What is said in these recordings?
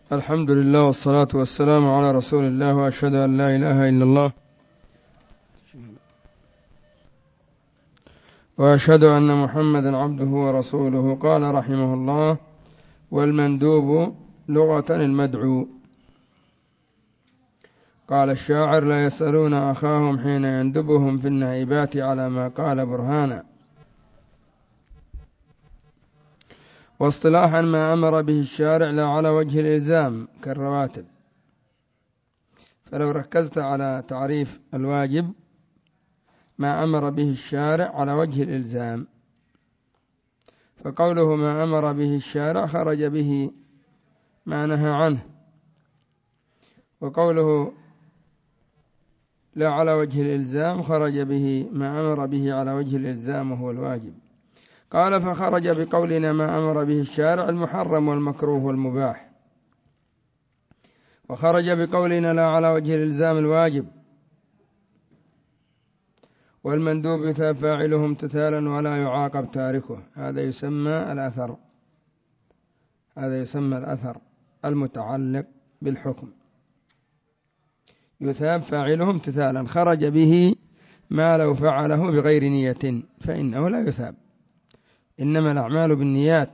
الحمد لله والصلاة والسلام على رسول الله، وأشهد أن لا إله إلا الله وأشهد أن محمدا عبده ورسوله. قال رحمه الله: والمندوب لغة المدعو. قال الشاعر: لا يسألون أخاهم حين يندبهم في النائبات على ما قال برهانا. واصطلاحا ما أمر به الشارع لا على وجه الإلزام كالرواتب. فلو ركزت على تعريف الواجب ما أمر به الشارع على وجه الإلزام، فقوله ما أمر به الشارع خرج به ما نهى عنه، وقوله لا على وجه الإلزام خرج به ما أمر به على وجه الإلزام وهو الواجب. قال: فخرج بقولنا ما أمر به الشارع المحرم والمكروه والمباح، وخرج بقولنا لا على وجه الإلزام الواجب. والمندوب يثاب فاعله امتثالا ولا يعاقب تاركه. هذا يسمى الأثر المتعلق بالحكم. يثاب فاعله امتثالا، خرج به ما لو فعله بغير نية فإنه لا يثاب، إنما الأعمال بالنيات،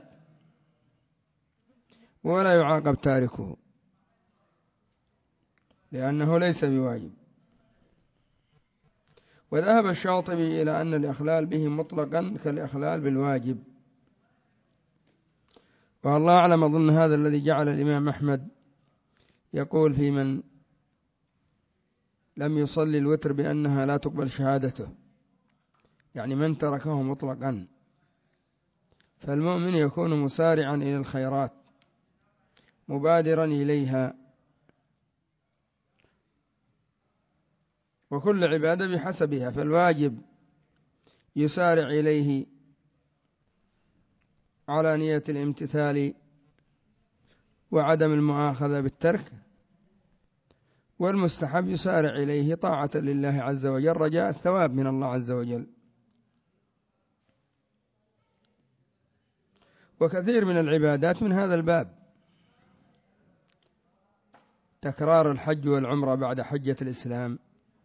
ولا يعاقب تاركه لأنه ليس بواجب. وذهب الشاطبي إلى أن الإخلال به مطلقا كالإخلال بالواجب، والله أعلم. أظن هذا الذي جعل الإمام أحمد يقول في من لم يصلي الوتر بأنها لا تقبل شهادته، يعني من تركه مطلقا. فالمؤمن يكون مسارعا إلى الخيرات مبادرا إليها، وكل عبادة بحسبها. فالواجب يسارع إليه على نية الامتثال وعدم المؤاخذة بالترك، والمستحب يسارع إليه طاعة لله عز وجل رجاء الثواب من الله عز وجل. وكثير من العبادات من هذا الباب، تكرار الحج والعمرة بعد حجة الإسلام،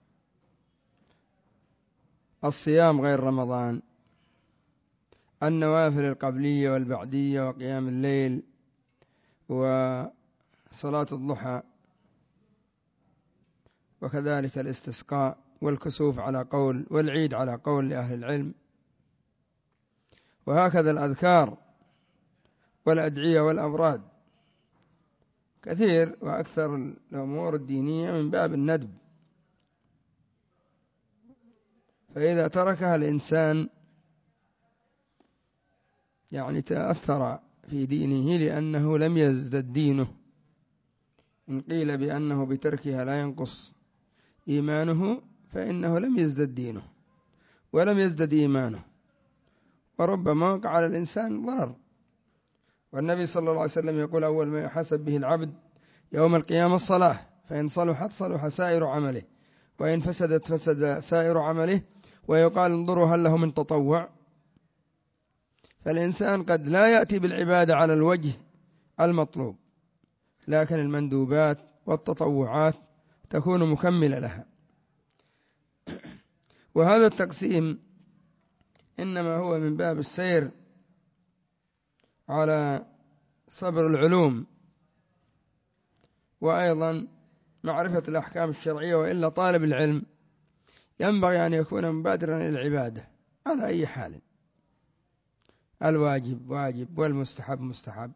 الصيام غير رمضان، النوافل القبلية والبعدية، وقيام الليل، وصلاة الضحى، وكذلك الاستسقاء والكسوف على قول، والعيد على قول لأهل العلم. وهكذا الأذكار والأدعية والأوراد كثير. وأكثر الأمور الدينية من باب الندب، فإذا تركها الإنسان يعني تأثر في دينه، لأنه لم يزدد دينه. إن قيل بأنه بتركها لا ينقص إيمانه فإنه لم يزدد دينه ولم يزدد إيمانه، وربما وقع على الإنسان ضرر. والنبي صلى الله عليه وسلم يقول: أول ما يحاسب به العبد يوم القيامة الصلاة، فإن صلحت صلح سائر عمله، وإن فسدت فسد سائر عمله. ويقال: انظروا هل له من تطوع. فالإنسان قد لا يأتي بالعبادة على الوجه المطلوب، لكن المندوبات والتطوعات تكون مكملة لها. وهذا التقسيم إنما هو من باب السير على صبر العلوم، وأيضا معرفة الأحكام الشرعية. وإلا طالب العلم ينبغي أن يكون مبادرا إلى العبادة على أي حال. الواجب واجب والمستحب مستحب،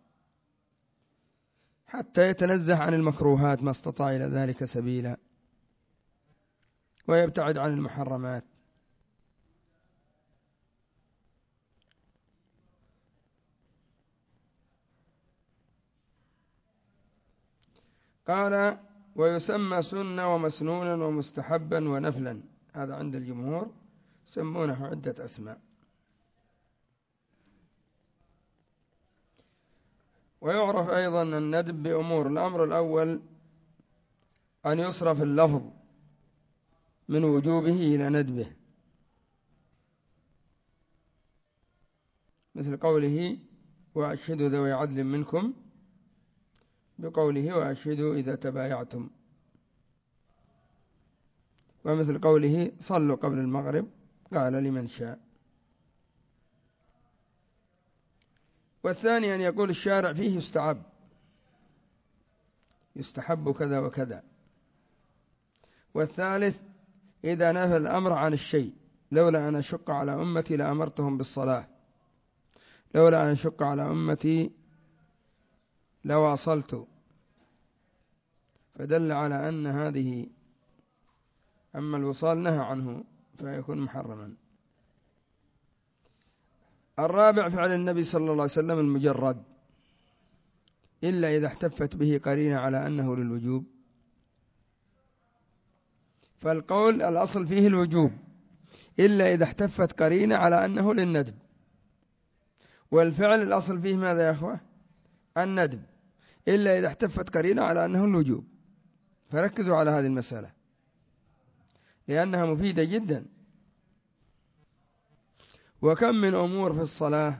حتى يتنزه عن المكروهات ما استطاع إلى ذلك سبيلا، ويبتعد عن المحرمات. قال: ويسمى سنة ومسنونا ومستحبا ونفلا. هذا عند الجمهور يسمونه عدة أسماء. ويعرف أيضا الندب بأمور. الأمر الأول أن يصرف اللفظ من وجوبه إلى ندبه، مثل قوله: وأشهدوا ذوي عدل منكم بقوله وأشهدوا إذا تبايعتم، ومثل قوله صلوا قبل المغرب قال لمن شاء. والثاني أن يقول الشارع فيه يستحب كذا وكذا. والثالث إذا نفى الأمر عن الشيء، لولا أن أشق على أمتي لأمرتهم بالصلاة، لولا أن أشق على أمتي لواصلت، فدل على أن هذه أما الوصال نهى عنه فيكون محرما. الرابع فعل النبي صلى الله عليه وسلم المجرد، إلا إذا احتفت به قرينة على أنه للوجوب. فالقول الأصل فيه الوجوب إلا إذا احتفت قرينة على أنه للندب، والفعل الأصل فيه ماذا يا أخوة؟ الندب، إلا إذا احتفت قرينة على أنه الوجوب. فركزوا على هذه المسألة لأنها مفيدة جدا. وكم من أمور في الصلاة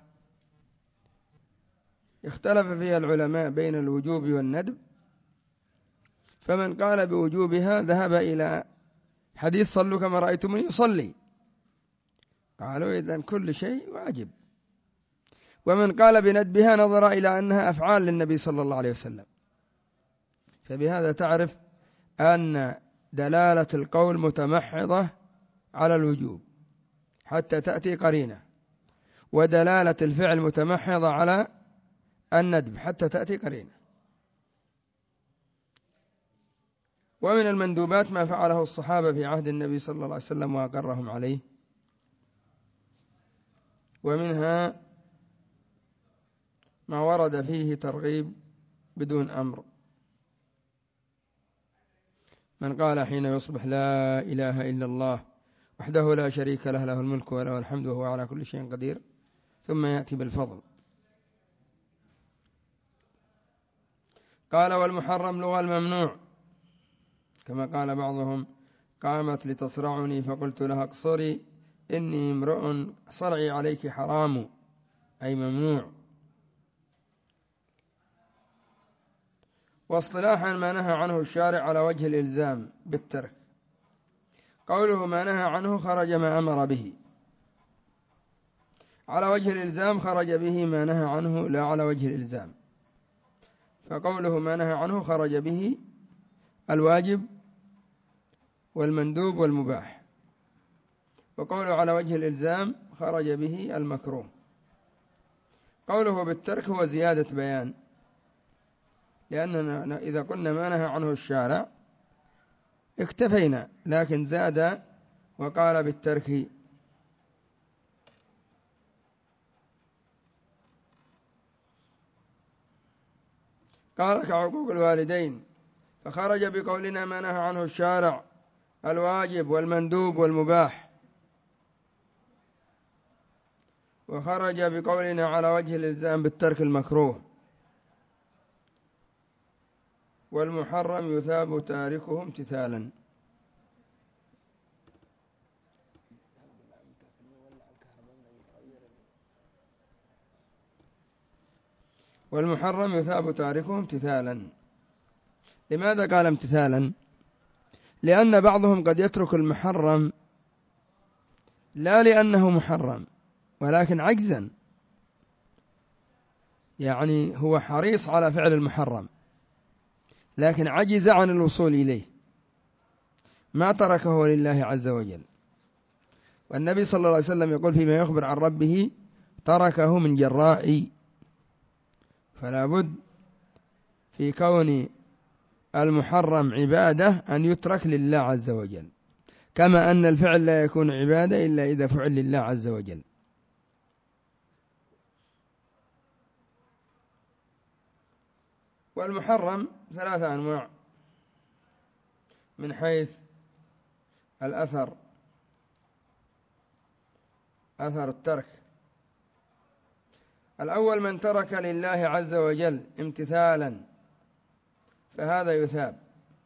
اختلف فيها العلماء بين الوجوب والندب، فمن قال بوجوبها ذهب إلى حديث صلوا كما رأيتموني يصلي، قالوا إذن كل شيء واجب. ومن قال بندبها نظر إلى أنها أفعال للنبي صلى الله عليه وسلم. فبهذا تعرف أن دلالة القول متمحضة على الوجوب حتى تأتي قرينة، ودلالة الفعل متمحضة على الندب حتى تأتي قرينة. ومن المندوبات ما فعله الصحابة في عهد النبي صلى الله عليه وسلم وأقرهم عليه، ومنها ما ورد فيه ترغيب بدون أمر. من قال حين يصبح لا إله إلا الله وحده لا شريك له، له الملك وله الحمد وهو على كل شيء قدير، ثم يأتي بالفضل. قال والمحرم لغة الممنوع، كما قال بعضهم قامت لتصرعني فقلت لها اقصري إني امرؤ صرعي عليك حرام، أي ممنوع. واصطلاحا ما نهى عنه الشارع على وجه الإلزام بالترك. قوله ما نهى عنه خرج ما أمر به، على وجه الإلزام خرج به ما نهى عنه لا على وجه الإلزام. فقوله ما نهى عنه خرج به الواجب والمندوب والمباح، وقوله على وجه الإلزام خرج به المكروه. قوله بالترك هو زيادة بيان، لأننا إذا قلنا ما نهى عنه الشارع اكتفينا، لكن زاد وقال بالترك. قال كعقوق الوالدين، فخرج بقولنا ما نهى عنه الشارع الواجب والمندوب والمباح، وخرج بقولنا على وجه الإلزام بالترك المكروه. والمحرم يثاب تاركه امتثالا. والمحرم يثاب تاركه امتثالا. لماذا قال امتثالا؟ لأن بعضهم قد يترك المحرم لا لأنه محرم ولكن عجزا، يعني هو حريص على فعل المحرم لكن عجز عن الوصول إليه، ما تركه لله عز وجل. والنبي صلى الله عليه وسلم يقول فيما يخبر عن ربه تركه من جرائي. فلا بد في كون المحرم عبادة أن يترك لله عز وجل، كما أن الفعل لا يكون عبادة إلا إذا فعل لله عز وجل. والمحرم ثلاثة أنواع من حيث الأثر، أثر الترك. الأول من ترك لله عز وجل امتثالا فهذا يثاب.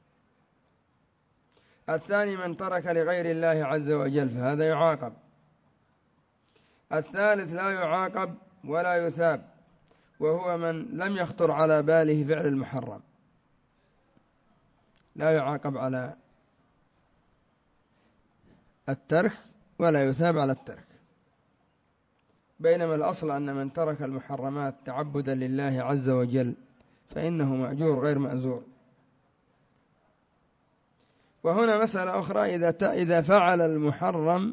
الثاني من ترك لغير الله عز وجل فهذا يعاقب. الثالث لا يعاقب ولا يثاب، وهو من لم يخطر على باله فعل المحرم، لا يعاقب على الترك ولا يثاب على الترك، بينما الأصل أن من ترك المحرمات تعبدا لله عز وجل فإنه مأجور غير مأزور. وهنا مسألة أخرى، إذا فعل المحرم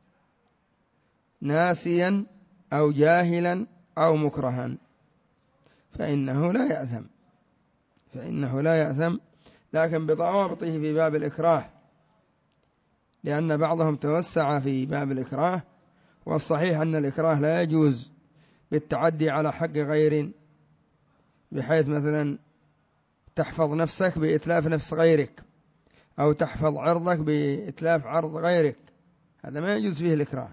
ناسيا أو جاهلا أو مكرها فإنه لا يأثم، لكن بضوابطه في باب الإكراه، لأن بعضهم توسع في باب الإكراه، والصحيح أن الإكراه لا يجوز بالتعدي على حق غير، بحيث مثلا تحفظ نفسك بإتلاف نفس غيرك، أو تحفظ عرضك بإتلاف عرض غيرك، هذا ما يجوز فيه الإكراه.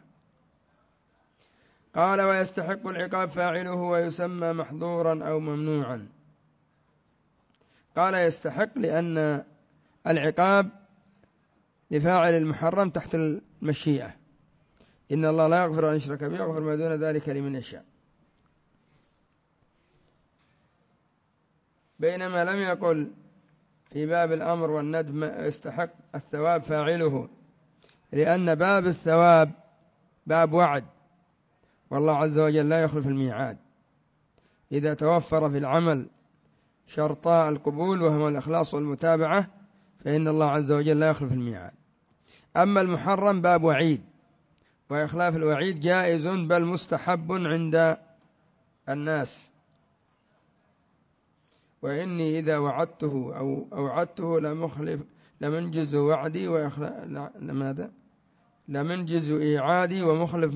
قال: ويستحق العقاب فاعله ويسمى محظورا أو ممنوعا. قال يستحق لأن العقاب لفاعل المحرم تحت المشيئة، إن الله لا يغفر أن يشرك به ويغفر ما دون ذلك لمن يشاء، بينما لم يقل في باب الأمر والندب يستحق الثواب فاعله، لأن باب الثواب باب وعد، والله عز وجل لا يخلف الميعاد. إذا توفر في العمل شرطاء القبول وهما الإخلاص والمتابعة فإن الله عز وجل لا يخلف الميعاد. أما المحرم باب وعيد، وإخلاف الوعيد جائز بل مستحب عند الناس. وإني إذا وعدته أو أوعدته لمنجز وعدي لماذا؟ لمنجز إيعادي ومخلف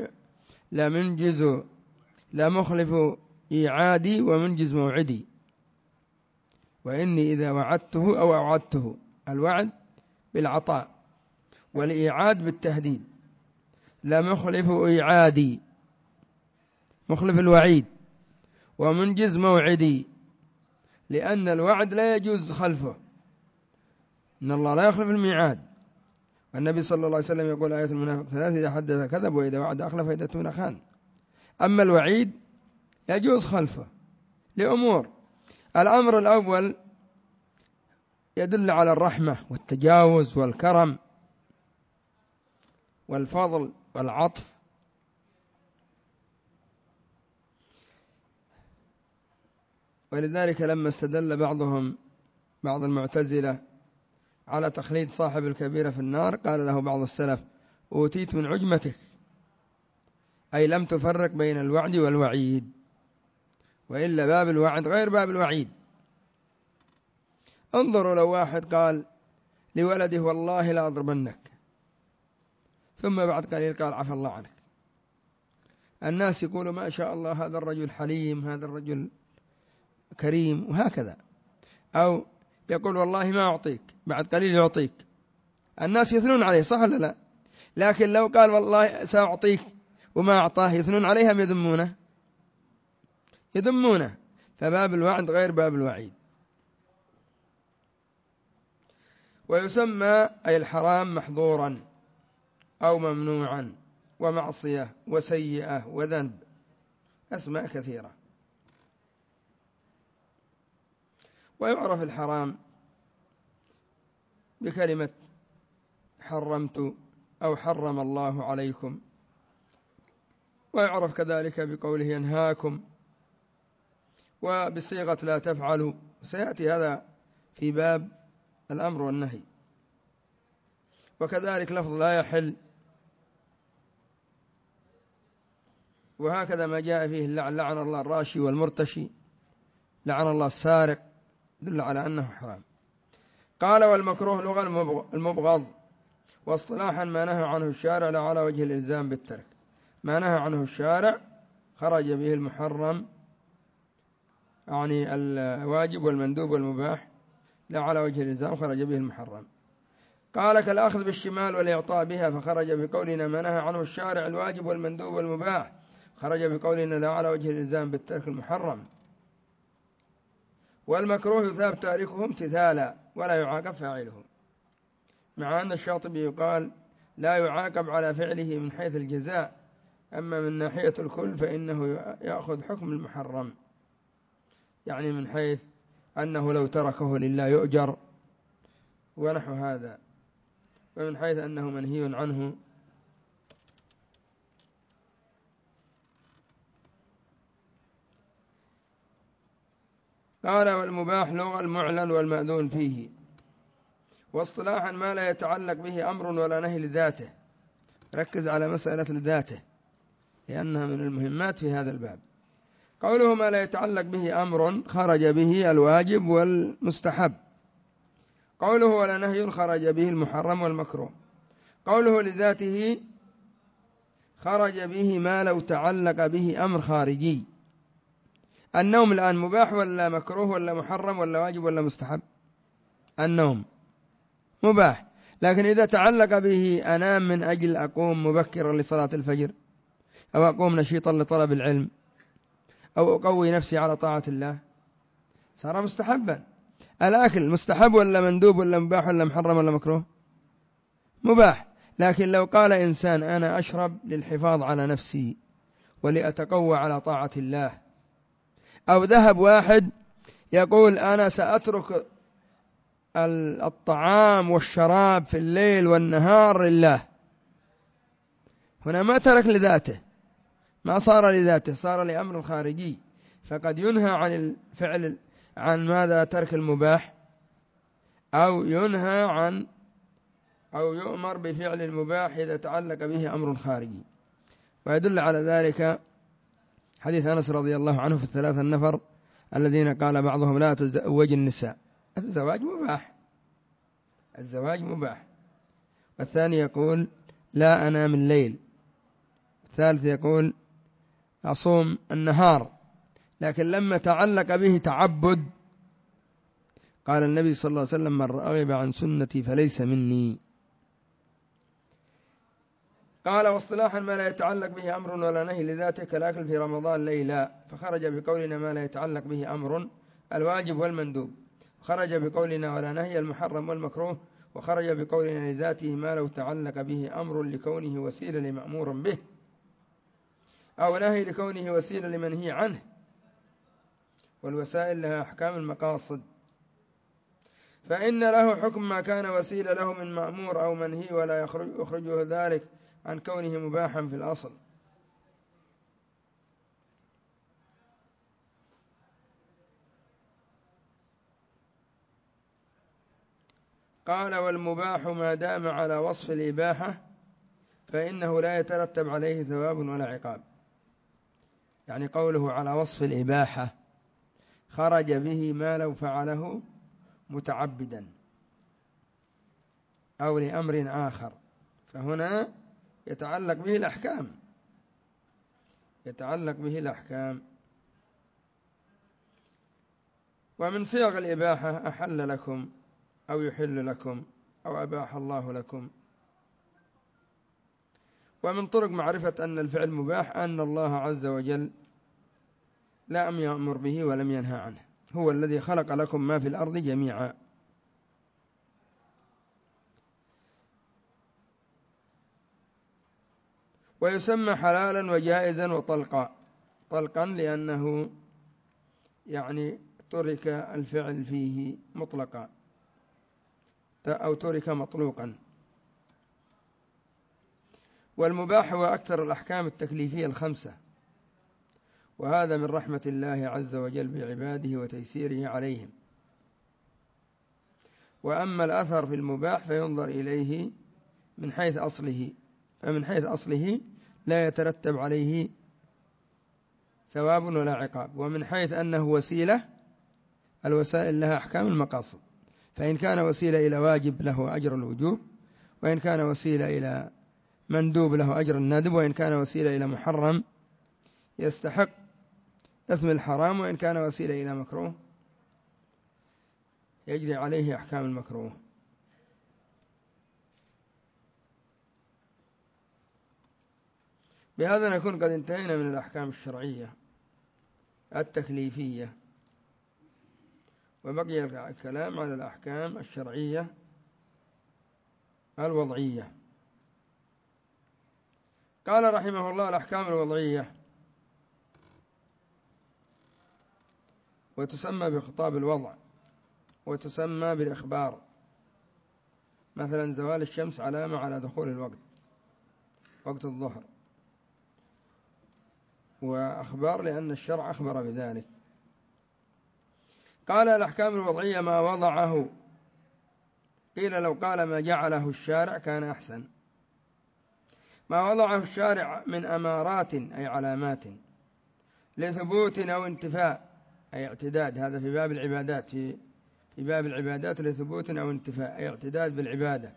لمخلف إيعادي ومنجز موعدي. وإني إذا وعدته أو أوعدته، الوعد بالعطاء والإيعاد بالتهديد، لمخلف إيعادي، مخلف الوعيد، ومنجز موعدي، لأن الوعد لا يجوز خلفه، إن الله لا يخلف الميعاد. النبي صلى الله عليه وسلم يقول: آية المنافق ثلاث: إذا حدث كذب، وإذا وعد أخلف، وإذا اؤتمن خان. أما الوعيد يجوز خلفه لأمور: الأمر الأول يدل على الرحمة والتجاوز والكرم والفضل والعطف، ولذلك لما استدل بعض المعتزلة على تخليد صاحب الكبيرة في النار، قال له بعض السلف: أوتيت من عجمتك، أي لم تفرق بين الوعد والوعيد، وإلا باب الوعد غير باب الوعيد. انظروا لو واحد قال لولده: والله لا أضربنك، ثم بعد قليل قال: عفى الله عنك، الناس يقولوا: ما شاء الله، هذا الرجل حليم، هذا الرجل كريم، وهكذا. أو يقول: والله ما أعطيك، بعد قليل يعطيك، الناس يثنون عليه، صح ولا لا؟ لكن لو قال: والله سأعطيك وما أعطاه، يثنون عليها أم يذمونه. فباب الوعد غير باب الوعيد. ويسمى أي الحرام محظورا أو ممنوعا ومعصية وسيئة وذنب، أسماء كثيرة. ويعرف الحرام بكلمة حرمت أو حرم الله عليكم، ويعرف كذلك بقوله ينهاكم، وبصيغة لا تفعلوا، سيأتي هذا في باب الأمر والنهي. وكذلك لفظ لا يحل، وهكذا ما جاء فيه اللعن: لعن الله الراشي والمرتشي، لعن الله السارق، دل على أنه حرام. قال: والمكروه لغة المبغض، واصطلاحا ما نهى عنه الشارع لا على وجه الإلزام بالترك. ما نهى عنه الشارع خرج به المحرم، يعني الواجب والمندوب والمباح، لا على وجه الإلزام خرج به المحرم. قال: كالأخذ بالشمال والإعطاء بها، فخرج بقولنا ما نهى عنه الشارع الواجب والمندوب والمباح، خرج بقولنا لا على وجه الإلزام بالترك المحرم. والمكروه يثاب تاركه امتثالا ولا يعاقب فاعله، مع أن الشاطبي يقال: لا يعاقب على فعله من حيث الجزاء، أما من ناحية الكل فإنه يأخذ حكم المحرم. يعني من حيث أنه لو تركه لله يؤجر ونحو هذا، ومن حيث أنه منهي عنه. قال والمباح لغة المعلن والمأذون فيه، واصطلاحا ما لا يتعلق به أمر ولا نهي لذاته. ركز على مسألة لذاته لأنها من المهمات في هذا الباب. قوله ما لا يتعلق به أمر خرج به الواجب والمستحب. قوله ولا نهي خرج به المحرم والمكروه. قوله لذاته خرج به ما لو تعلق به أمر خارجي. النوم الآن مباح ولا مكروه ولا محرم ولا واجب ولا مستحب؟ النوم مباح، لكن إذا تعلق به أنام من أجل أقوم مبكرا لصلاة الفجر، أو أقوم نشيطا لطلب العلم، أو أقوي نفسي على طاعة الله، صار مستحبا. الأكل مستحب ولا مندوب ولا مباح ولا محرم ولا مكروه؟ مباح. لكن لو قال إنسان أنا أشرب للحفاظ على نفسي ولأتقوى على طاعة الله، أو ذهب واحد يقول أنا سأترك الطعام والشراب في الليل والنهار لله، هنا ما ترك لذاته، ما صار لذاته، صار لأمر خارجي، فقد ينهى عن الفعل، عن ماذا؟ ترك المباح، أو ينهى عن أو يؤمر بفعل المباح إذا تعلق به أمر خارجي. ويدل على ذلك حديث أنس رضي الله عنه في الثلاثة النفر الذين قال بعضهم لا تزوج النساء. الزواج مباح، الزواج مباح. والثاني يقول لا أنام الليل. الثالث يقول أصوم النهار. لكن لما تعلق به تعبد قال النبي صلى الله عليه وسلم من رغب عن سنتي فليس مني. قال واصطلاحا ما لا يتعلق به أمر ولا نهي لذاته كالأكل في رمضان ليلا، فخرج بقولنا ما لا يتعلق به أمر الواجب والمندوب، خرج بقولنا ولا نهي المحرم والمكروه، وخرج بقولنا لذاته ما لو تعلق به أمر لكونه وسيلة لمأمور به، أو نهي لكونه وسيلة لمنهي عنه. والوسائل لها أحكام المقاصد، فإن له حكم ما كان وسيلة له من مأمور أو منهي، ولا يخرجه ذلك عن كونه مباحا في الأصل. قال والمباح ما دام على وصف الإباحة فإنه لا يترتب عليه ثواب ولا عقاب. يعني قوله على وصف الإباحة خرج به ما لو فعله متعبدا أو لأمر آخر، فهنا يتعلق به الأحكام، يتعلق به الأحكام. ومن صيغ الإباحة أحل لكم أو يحل لكم أو أباح الله لكم. ومن طرق معرفة أن الفعل مباح أن الله عز وجل لم يأمر به ولم ينهى عنه، هو الذي خلق لكم ما في الأرض جميعا. ويسمى حلالا وجائزا وطلقا. طلقا لأنه يعني ترك الفعل فيه مطلقا أو ترك مطلوقا. والمباح هو أكثر الأحكام التكليفية الخمسة، وهذا من رحمة الله عز وجل بعباده وتيسيره عليهم. وأما الأثر في المباح فينظر إليه من حيث أصله، فمن حيث أصله لا يترتب عليه ثواب ولا عقاب. ومن حيث أنه وسيلة، الوسائل لها أحكام المقاصد، فإن كان وسيلة إلى واجب له أجر الوجوب، وإن كان وسيلة إلى مندوب له أجر الندب، وإن كان وسيلة إلى محرم يستحق إثم الحرام، وإن كان وسيلة إلى مكروه يجري عليه أحكام المكروه. بهذا نكون قد انتهينا من الأحكام الشرعية التكليفية، وبقي الكلام على الأحكام الشرعية الوضعية. قال رحمه الله الأحكام الوضعية وتسمى بخطاب الوضع، وتسمى بالإخبار. مثلا زوال الشمس علامة على دخول الوقت، وقت الظهر، وأخبار لأن الشرع أخبر بذلك. قال الأحكام الوضعية ما وضعه، قيل لو قال ما جعله الشارع كان أحسن. ما وضعه الشارع من أمارات أي علامات، لثبوت أو انتفاء أي اعتداد، هذا في باب العبادات، في باب العبادات لثبوت أو انتفاء أي اعتداد بالعبادة،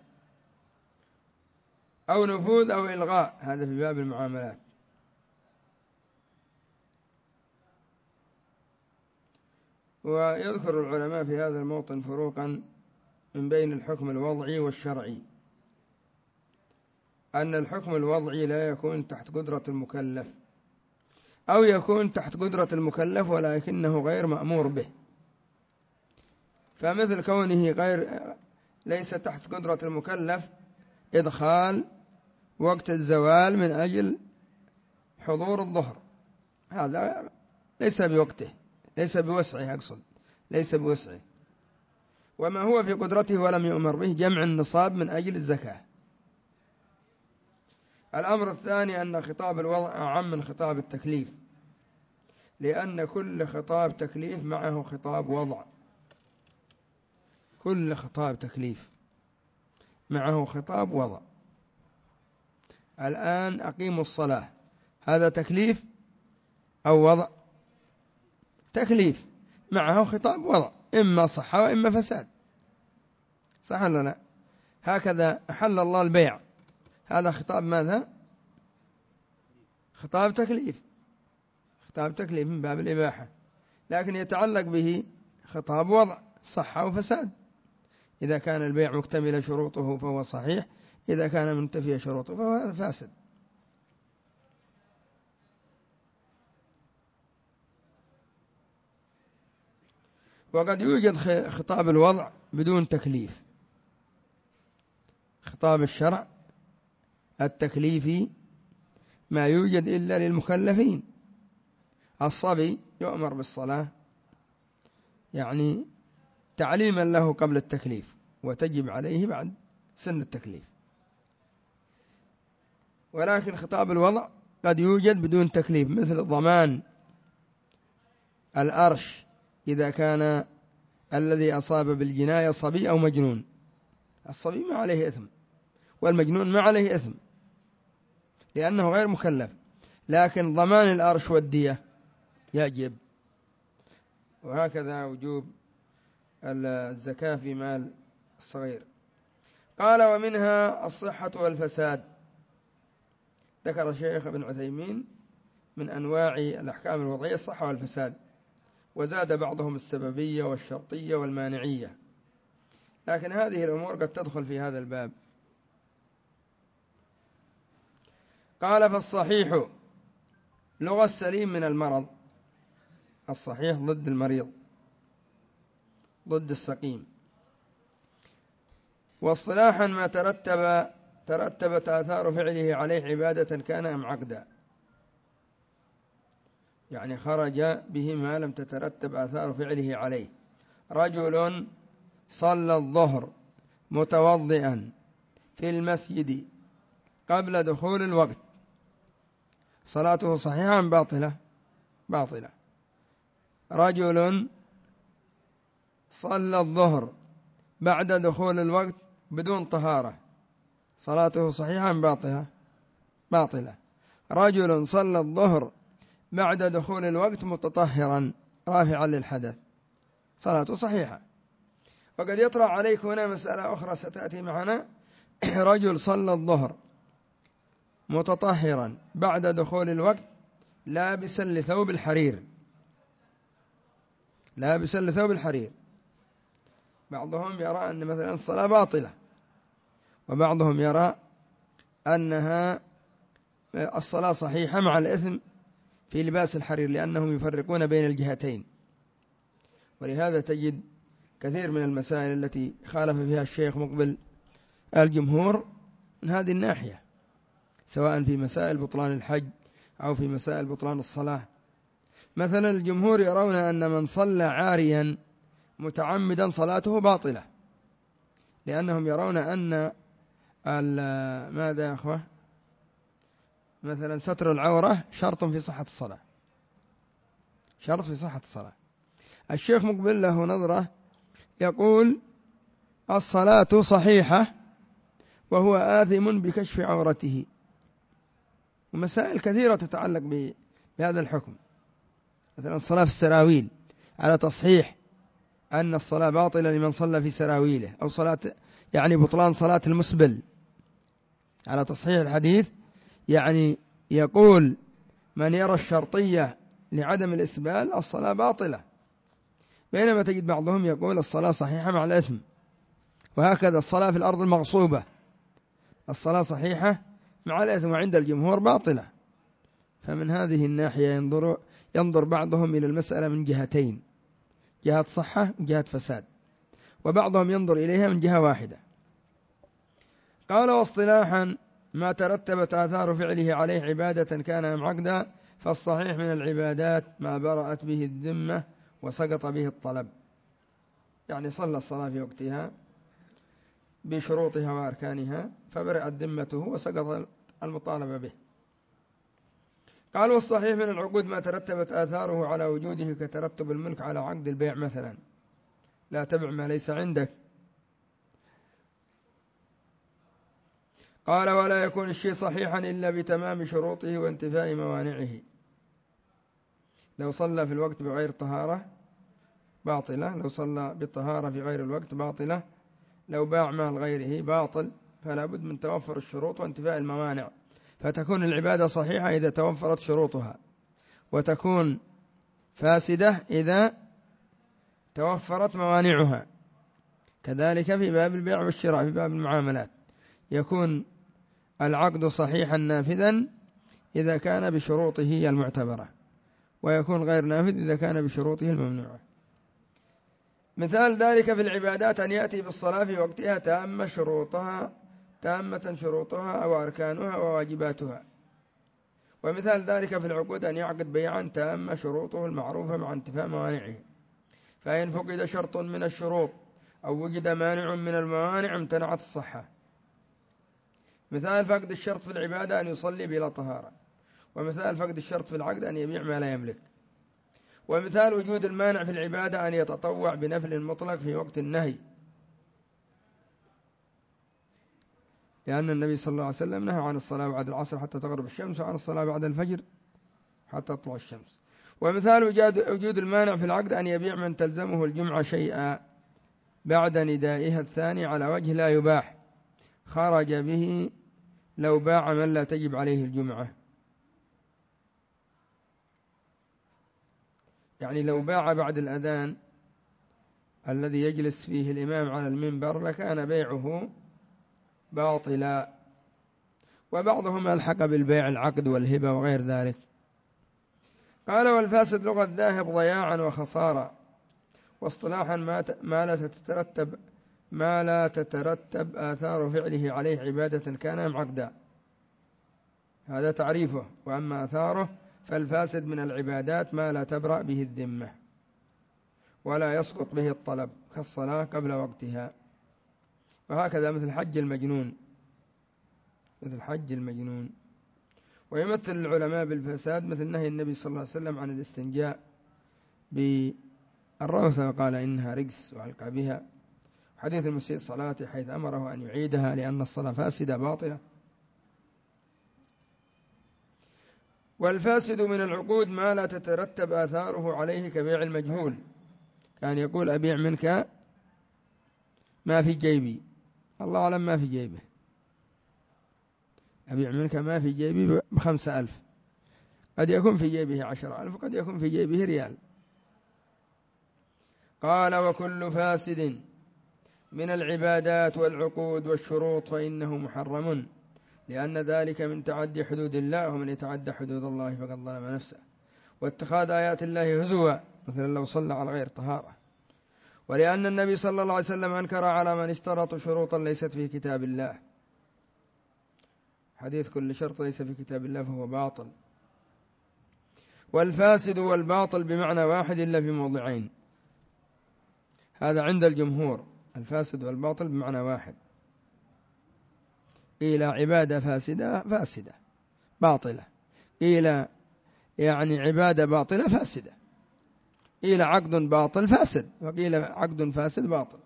أو نفوذ أو إلغاء، هذا في باب المعاملات. ويذكر العلماء في هذا الموطن فروقا من بين الحكم الوضعي والشرعي، أن الحكم الوضعي لا يكون تحت قدرة المكلف، أو يكون تحت قدرة المكلف ولكنه غير مأمور به، فمثل كونه ليس تحت قدرة المكلف إدخال وقت الزوال من أجل حضور الظهر، هذا ليس بوقته، ليس بوسعه، أقصد ليس بوسعه. وما هو في قدرته ولم يؤمر به جمع النصاب من أجل الزكاة. الأمر الثاني أن خطاب الوضع أعم من خطاب التكليف، لأن كل خطاب تكليف معه خطاب وضع، كل خطاب تكليف معه خطاب وضع. الآن أقيموا الصلاة، هذا تكليف أو وضع؟ تكليف معه خطاب وضع، إما صحة وإما فساد، صح ولا لا؟ هكذا أحل الله البيع، هذا خطاب ماذا؟ خطاب تكليف، خطاب تكليف من باب الإباحة، لكن يتعلق به خطاب وضع، صحة وفساد. إذا كان البيع مكتمل شروطه فهو صحيح، إذا كان منتفي شروطه فهو فاسد. وقد يوجد خطاب الوضع بدون تكليف. خطاب الشرع التكليفي ما يوجد إلا للمكلفين. الصبي يؤمر بالصلاة يعني تعليما له قبل التكليف، وتجب عليه بعد سن التكليف. ولكن خطاب الوضع قد يوجد بدون تكليف، مثل ضمان الأرش إذا كان الذي أصاب بالجناية صبي أو مجنون. الصبي ما عليه إثم، والمجنون ما عليه إثم لأنه غير مكلف، لكن ضمان الأرش والدية يجب. وهكذا وجوب الزكاة في مال الصغير. قال ومنها الصحة والفساد. ذكر الشيخ ابن عثيمين من أنواع الأحكام الوضعية الصحة والفساد، وزاد بعضهم السببية والشرطية والمانعية، لكن هذه الأمور قد تدخل في هذا الباب. قال فالصحيح لغة السليم من المرض، الصحيح ضد المريض، ضد السقيم. واصطلاحا ما ترتبت آثار فعله عليه عبادة كان أم عقدا، يعني خرج به ما لم تترتب آثار فعله عليه. رجل صلى الظهر متوضئا في المسجد قبل دخول الوقت، صلاته صحيحة أم باطلة؟ باطلة. رجل صلى الظهر بعد دخول الوقت بدون طهارة، صلاته صحيحة أم باطلة؟ باطلة. رجل صلى الظهر بعد دخول الوقت متطهرا رافعا للحدث، صلاته صحيحة. وقد يطرأ عليك هنا مسألة أخرى ستأتي معنا. رجل صلى الظهر متطهرا بعد دخول الوقت لابسا لثوب الحرير، لابسا لثوب الحرير. بعضهم يرى أن مثلا الصلاة باطلة، وبعضهم يرى أنها الصلاة صحيحة مع الإثم في لباس الحرير، لأنهم يفرقون بين الجهتين. ولهذا تجد كثير من المسائل التي خالف فيها الشيخ مقبل الجمهور من هذه الناحية، سواء في مسائل بطلان الحج أو في مسائل بطلان الصلاة. مثلا الجمهور يرون أن من صلى عاريا متعمدا صلاته باطلة، لأنهم يرون أن ماذا يا أخوة، مثلا ستر العورة شرط في صحة الصلاة، شرط في صحة الصلاة. الشيخ مقبل له نظرة يقول الصلاة صحيحة وهو آثم بكشف عورته، ومسائل كثيرة تتعلق بهذا الحكم، مثلا الصلاة في السراويل على تصحيح أن الصلاة باطلة لمن صلى في سراويله، أو صلاة يعني بطلان صلاة المسبل على تصحيح الحديث، يعني يقول من يرى الشرطية لعدم الإسبال الصلاة باطلة، بينما تجد بعضهم يقول الصلاة صحيحة مع الإثم. وهكذا الصلاة في الأرض المغصوبة الصلاة صحيحة مع الإثم، وعند الجمهور باطلة. فمن هذه الناحية ينظر بعضهم إلى المسألة من جهتين، جهة صحة وجهة فساد، وبعضهم ينظر إليها من جهة واحدة. قال واصطلاحا ما ترتبت آثار فعله عليه عبادة كان أم عقدا، فالصحيح من العبادات ما برأت به الذمة وسقط به الطلب، يعني صلى الصلاة في وقتها بشروطها وأركانها فبرأت ذمته وسقط المطالبة به. قال والصحيح من العقود ما ترتبت آثاره على وجوده كترتب الملك على عقد البيع مثلا، لا تبع ما ليس عندك. قال ولا يكون الشيء صحيحا إلا بتمام شروطه وانتفاء موانعه. لو صلى في الوقت بغير طهارة باطلة، لو صلى بالطهارة في غير الوقت باطلة، لو باع مال غيره باطل، فلا بد من توفر الشروط وانتفاء الموانع، فتكون العبادة صحيحة إذا توفرت شروطها، وتكون فاسدة إذا توفرت موانعها. كذلك في باب البيع والشراء، في باب المعاملات يكون العقد صحيحا نافذا إذا كان بشروطه المعتبرة، ويكون غير نافذ إذا كان بشروطه الممنوعة. مثال ذلك في العبادات أن يأتي بالصلاة في وقتها تامة شروطها أو أركانها وواجباتها. ومثال ذلك في العقود أن يعقد بيعا تامة شروطه المعروفة مع انتفاء موانعه، فإن فقد شرط من الشروط أو وجد مانع من الموانع امتنعت الصحة. مثال فقد الشرط في العبادة أن يصلي بلا طهارة، ومثال فقد الشرط في العقد أن يبيع ما لا يملك. ومثال وجود المانع في العبادة أن يتطوع بنفل مطلق في وقت النهي، لأن النبي صلى الله عليه وسلم نهى عن الصلاة بعد العصر حتى تغرب الشمس، وعن الصلاة بعد الفجر حتى تطلع الشمس. ومثال وجود المانع في العقد أن يبيع من تلزمه الجمعة شيئا بعد ندائها الثاني على وجه لا يباح، خرج به لو باع من لا تجب عليه الجمعة. يعني لو باع بعد الأذان الذي يجلس فيه الإمام على المنبر لكان بيعه باطلا. وبعضهم ألحق بالبيع العقد والهبة وغير ذلك. قال والفاسد لغة ذاهب ضياعا وخسارة، واصطلاحا ما لا تترتب آثار فعله عليه عبادة كان أم عقدا، هذا تعريفه. وأما آثاره فالفاسد من العبادات ما لا تبرأ به الذمة ولا يسقط به الطلب، كالصلاة قبل وقتها. وهكذا مثل حج المجنون. ويمثل العلماء بالفساد مثل نهي النبي صلى الله عليه وسلم عن الاستنجاء بالروثة وقال إنها رجس وألقى بها، حديث المسيء صلاته حيث أمره أن يعيدها لأن الصلاة فاسدة باطلة. والفاسد من العقود ما لا تترتب آثاره عليه كبيع المجهول، كان يقول أبيع منك ما في جيبي، الله أعلم ما في جيبه، أبيع منك ما في جيبي ب5,000، قد يكون في جيبه 10,000 وقد يكون في جيبه ريال. قال وكل فاسد من العبادات والعقود والشروط فإنه محرم، لأن ذلك من تعدي حدود الله، ومن يتعدى حدود الله فقد ظلم نفسه، واتخاذ آيات الله هزوا مثلا لو صلى على غير طهارة. ولأن النبي صلى الله عليه وسلم أنكر على من اشترط شروطا ليست في كتاب الله، حديث كل شرط ليس في كتاب الله فهو باطل. والفاسد والباطل بمعنى واحد إلا في موضعين. هذا عند الجمهور، الفاسد والباطل بمعنى واحد. قيل عبادة فاسدة باطلة، قيل يعني عبادة باطلة فاسدة، قيل عقد باطل فاسد، وقيل عقد فاسد باطل،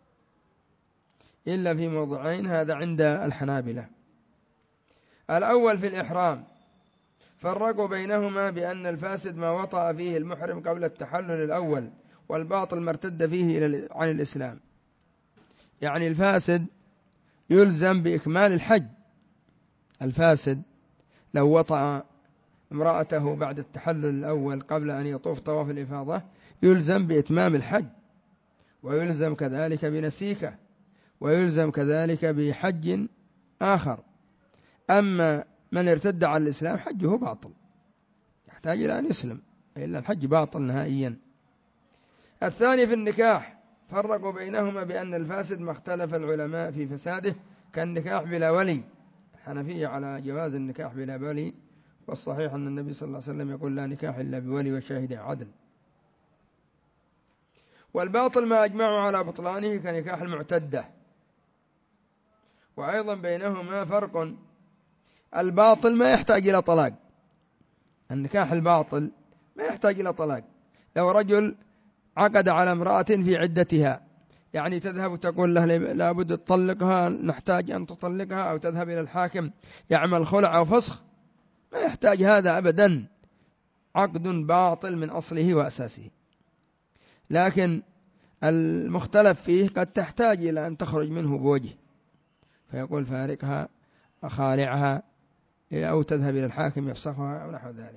إلا في موضعين. هذا عند الحنابلة. الأول في الإحرام، فرقوا بينهما بأن الفاسد ما وطأ فيه المحرم قبل التحلل الأول، والباطل ما ارتد فيه عن الإسلام. يعني الفاسد يلزم بإكمال الحج. الفاسد لو وطأ امرأته بعد التحلل الأول قبل أن يطوف طواف الإفاضة يلزم بإتمام الحج، ويلزم كذلك بنسيكه، ويلزم كذلك بحج آخر. أما من ارتد عن الإسلام حجه باطل، يحتاج إلى أن يسلم، إلا الحج باطل نهائيا. الثاني في النكاح، فرقوا بينهما بأن الفاسد ما اختلف العلماء في فساده كالنكاح بلا ولي. الحنفية على جواز النكاح بلا ولي، والصحيح أن النبي صلى الله عليه وسلم يقول لا نكاح إلا بولي وشاهد عدل. والباطل ما أجمعوا على بطلانه كنكاح المعتدة. وأيضا بينهما فرق، الباطل ما يحتاج إلى طلاق، النكاح الباطل ما يحتاج إلى طلاق. لو رجل عقد على امرأة في عدتها، يعني تذهب وتقول له لابد تطلقها، نحتاج أن تطلقها، أو تذهب إلى الحاكم يعمل خلع أو فسخ، ما يحتاج هذا أبدا، عقد باطل من أصله وأساسه. لكن المختلف فيه قد تحتاج إلى أن تخرج منه بوجه، فيقول فارقها أخالعها، أو تذهب إلى الحاكم يفسخها أو نحو ذلك.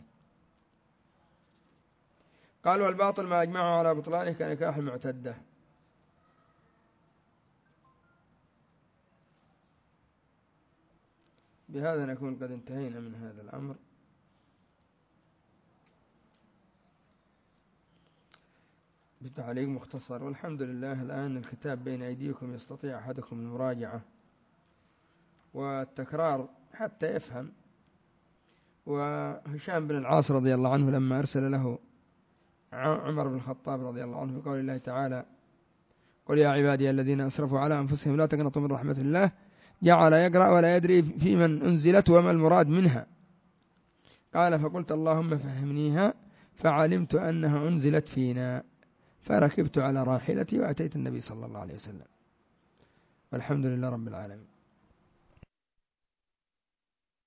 قالوا والباطل ما أجمعوا على بطلانه كنكاح المعتدة. بهذا نكون قد انتهينا من هذا الأمر. بتعليق مختصر، والحمد لله الآن الكتاب بين أيديكم، يستطيع أحدكم المراجعة والتكرار حتى يفهم. وهشام بن العاص رضي الله عنه لما أرسل له عمر بن الخطاب رضي الله عنه بقول الله تعالى قل يا عبادي الذين أسرفوا على أنفسهم لا تقنطوا من رحمة الله، جعل يقرأ ولا يدري في من أنزلت وما المراد منها. قال فقلت اللهم فهمنيها، فعلمت أنها أنزلت فينا، فركبت على راحلتي وأتيت النبي صلى الله عليه وسلم، والحمد لله رب العالمين.